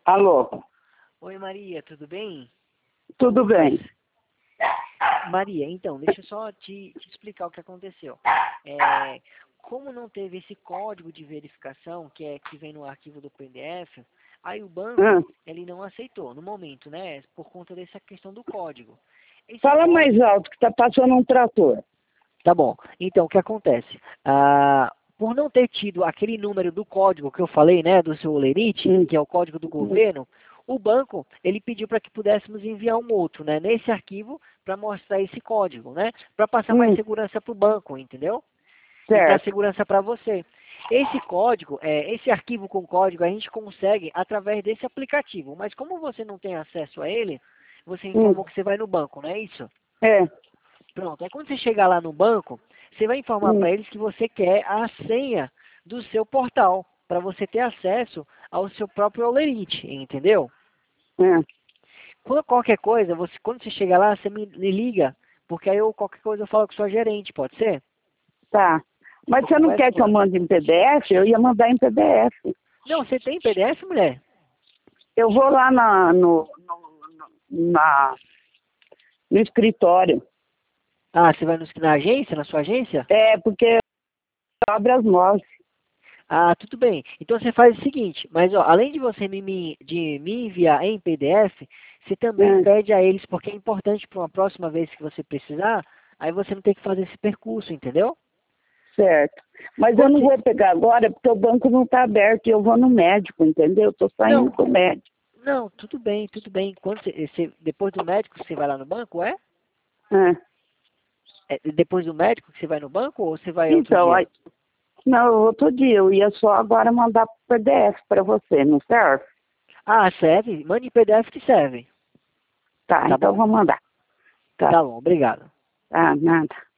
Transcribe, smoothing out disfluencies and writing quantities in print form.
Alô, Oi, Maria, tudo bem? tudo bem? Maria, então, deixa eu só te explicar o que aconteceu. Como não teve esse código de verificação, que vem no arquivo do PDF, aí o banco, Ah, ele não aceitou, no momento, né? Por conta dessa questão do código. Esse fala mais código, alto que tá passando um trator. tá bom. Então, o que acontece? Por não ter tido aquele número do código que eu falei, né, do seu Olerite, Hum, que é o código do governo, o banco, ele pediu para que pudéssemos enviar um outro, né, nesse arquivo para mostrar esse código, né, para passar mais hum, segurança para o banco, entendeu? E dar certo. segurança para você. Esse código, esse arquivo com código, a gente consegue através desse aplicativo, mas como você não tem acesso a ele, você Hum, informou que você vai no banco, não é isso? é, Pronto. Aí quando você chegar lá no banco, você vai informar hum, para eles que você quer a senha do seu portal, para você ter acesso ao seu próprio Olerite, entendeu? é, Qualquer coisa, quando você chegar lá, você me liga, porque aí qualquer coisa eu falo com sua gerente, pode ser? tá. Mas Eu você não converso quer com que eu ela. mande em PDF? Eu ia mandar em PDF. Não, você tem PDF, mulher? Eu vou lá na, no escritório. Ah, você vai na agência, na sua agência? É, porque abre às 9. Ah, tudo bem. Então você faz o seguinte, mas ó, além de você de me enviar em PDF, você também É, pede a eles, porque é importante para uma próxima vez que você precisar, aí você não tem que fazer esse percurso, entendeu? certo. Mas eu Quando não você... vou pegar agora porque o banco não está aberto e eu vou no médico, entendeu? Eu tô saindo Não, com o médico. não, tudo bem, tudo bem. Depois do médico você vai lá no banco, é? É. É depois do médico que você vai no banco ou você vai outro Então, dia? aí, não, outro dia, eu ia só agora mandar PDF para você, não serve? Ah, serve? Mande em PDF que serve. Tá, Tá então bom? vou mandar. Tá, Tá bom, obrigado. tá, nada.